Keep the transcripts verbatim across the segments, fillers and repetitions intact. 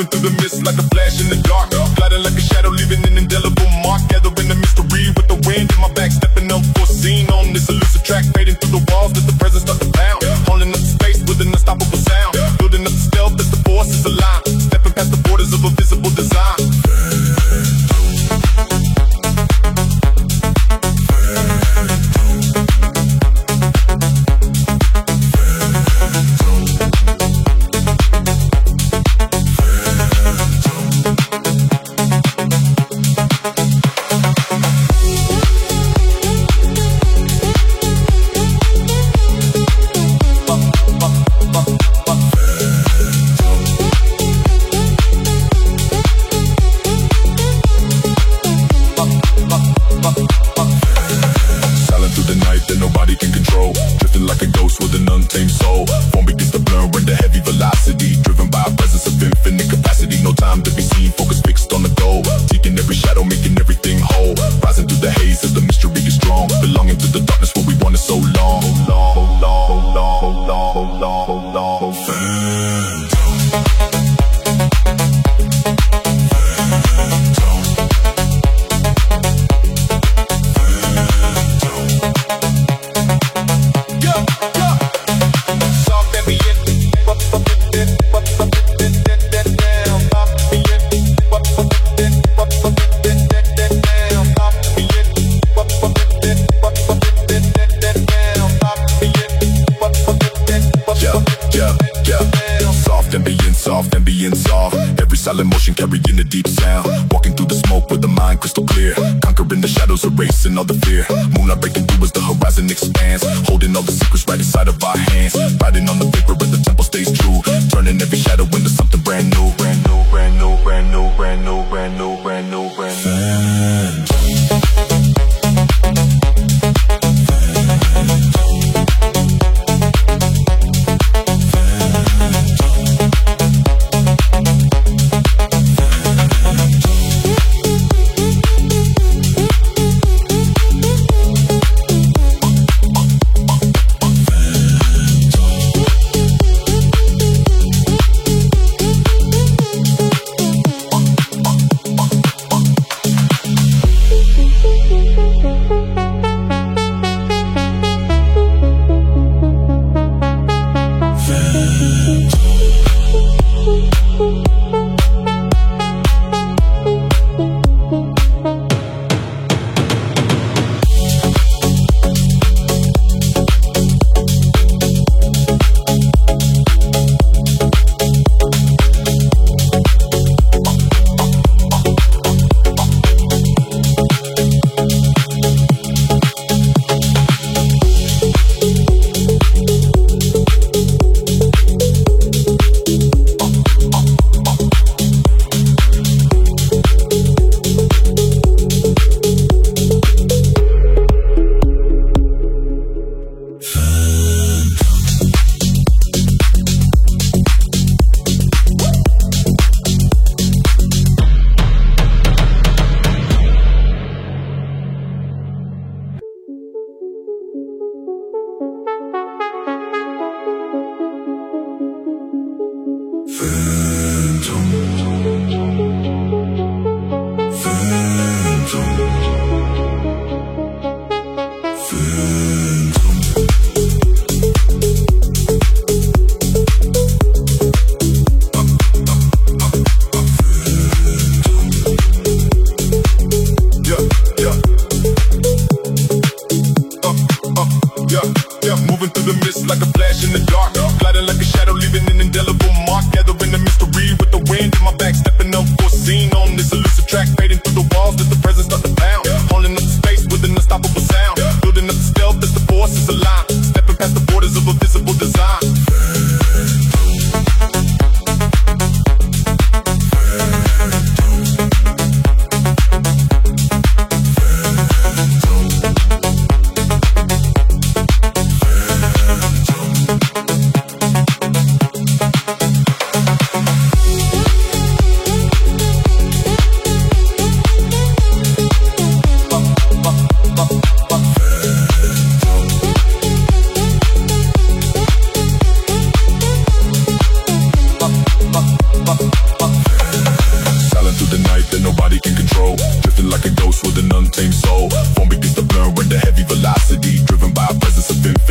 moving through the mist like a flash in the dark, gliding like a shadow, leaving an indelible mark, gathering the mystery with the wind in my back, stepping up for a scene on this elusive track, fading through the walls as the presence start to pound, holding up the space with an unstoppable sound, building up the stealth as the forces align, stepping past the borders of a visible design. Erasing all the fear, moonlight breaking through as the horizon expands, holding all the secrets right inside of our hands, riding on the vapor as the temple stays true, turning every shadow into something brand new, brand new, brand new, brand new, brand new, brand new, brand new, brand new. Moving through the mist like a flash in the dark, gliding like a shadow, leaving an indelible mark, gathering the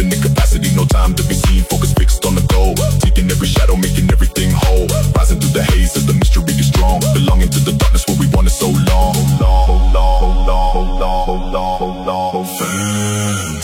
infinite capacity, no time to be seen, focus fixed on the goal. Taking every shadow, making everything whole. Rising through the haze of the mystery is strong. Belonging to the darkness where we wanted so long. Long, long, long, long, long, long, Phantom.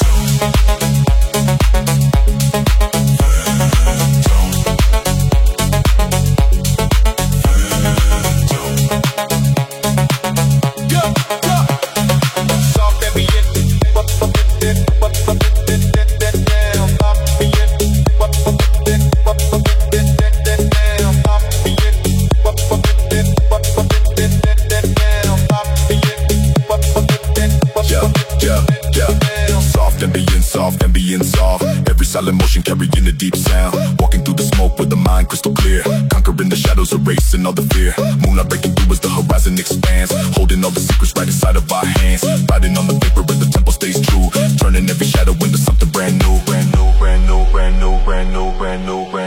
Silent motion carrying a deep sound. Walking through the smoke with the mind crystal clear. Conquering the shadows, erasing all the fear. Moonlight breaking through as the horizon expands. Holding all the secrets right inside of our hands. Riding on the vapor as the tempo stays true. Turning every shadow into something brand new. Brand new, brand new, brand new, brand new, brand new, brand new.